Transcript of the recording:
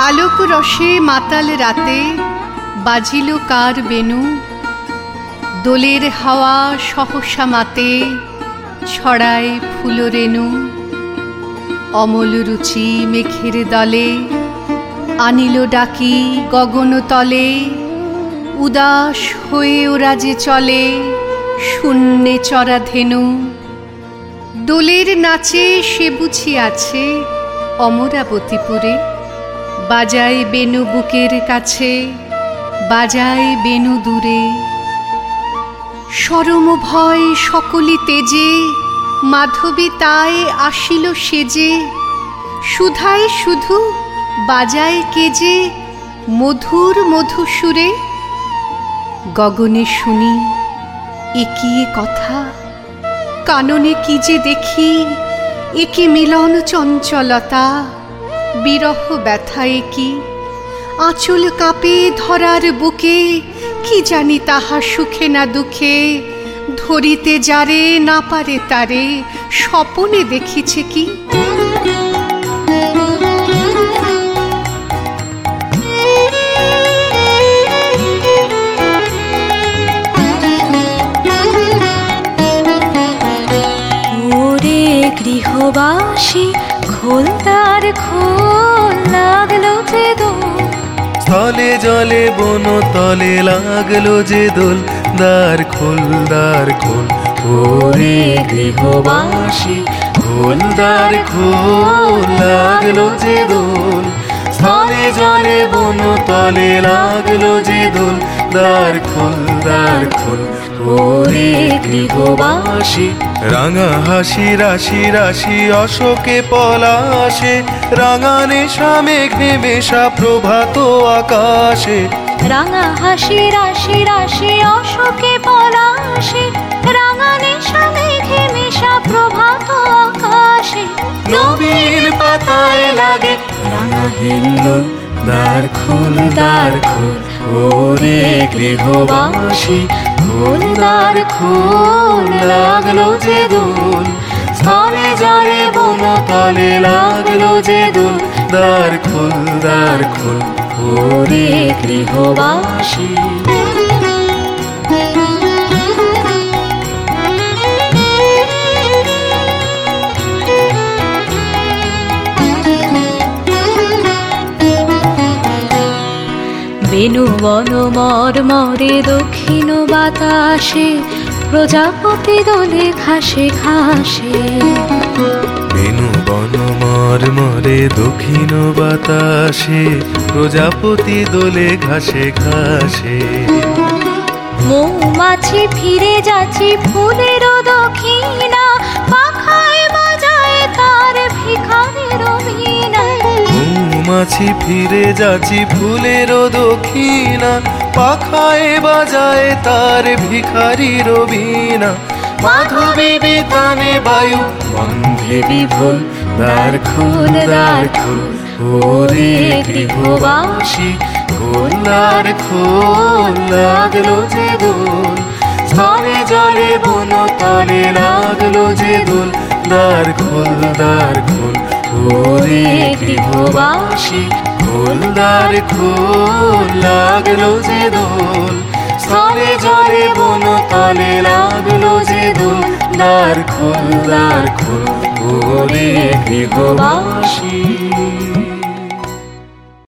আলোক রসে মাতাল রাতে বাজিল কার বেনু, দোলের হাওয়া সহসা মাতে ছড়ায় ফুল রেণু। অমল রুচি মেঘের দলে আনিল ডাকি গগন তলে, উদাস হয়ে ওরা যে চলে শূন্যে চরা ধেনু। দোলের নাচে সে বুঝি আছে অমরাবতীপুরে, বাজায় বেনু বুকের কাছে, বাজায় বেনু দূরে। শরম ভয় সকলি তেজে মাধবী তাই আসিল সেজে, সুধায় শুধু বাজায় কেজে মধুর মধুসুরে। গগনে শুনি একি কথা, কাননে কি যে দেখি একি মিলন চঞ্চলতা। বিরহ ব্যথা একি আঁচল কাঁপে ধরার বুকে, কি জানি তাহা সুখে না দুঃখে। ধরিতে যারে না পারে তারে স্বপনে দেখিছে কি। ওরে গৃহবাসী খোল তার খোল, লাগলো যে দোল স্থলে জলে বন তলে, লাগলো যে দোল দ্বার খোল দ্বার খোল। ওরে গৃহবাসী খোল দ্বার খোল, লাগলো যে দোল স্থলে জলে বন তলে, লাগলো যে দোল দ্বার খোল দ্বার খোল। ওরে গৃহবাসী রাঙা হাসি রাশি রাশি অশোকে পলাশে, রাঙা নেশা মেঘে মেশা প্রভাত আকাশে। রাঙা হাসি রাশি রাশি অশোকে পলাশে, রাঙা নেশা মেঘে মেশা প্রভাত আকাশে। নবীন পাতায় লাগে রাঙা হিল্লোল দ্বার খোল দ্বার খোল। ওরে গৃহবাসী খোল দ্বার খোল, লাগলো যে দোল স্থলে জলে বন তলে, লাগলো যে দোল দ্বার খোল দ্বার খোল। ওরে গৃহবাসী বেনু বন মর্মরে দক্ষিণ বাতাসে, প্রজাপতি দোলে ঘাসে ঘাসে। বেনু বন মর্মরে দক্ষিণ বাতাসে, প্রজাপতি দোলে ঘাসে ঘাসে। মৌমাছি ফিরে যাচ্ছি ফুলের দক্ষিণা, পাখায় বাজায় তার ভিখারির বীণা। মৌমাছি ফিরে যাচ্ছি ফুলের দক্ষিণা, পাখায় বাজায় তার ভিখারির বীণা। মাধবী বিতানে বায়ু বন্ধে বিভোল দ্বার খোল দ্বার খোল। ওরে গৃহবাসী খোল দ্বার খোল, লাগলো যে দোল স্থলে জলে বন তলে, লাগলো যে দোল দ্বার খোল দ্বার খোল। ওরে গৃহবাসী খোল দ্বার খোল, লাগলো যে দোল স্থলে জলে বন তলে, লাগলো যে দোল দ্বার খোল দ্বার খোল। ওরে গৃহবাসী।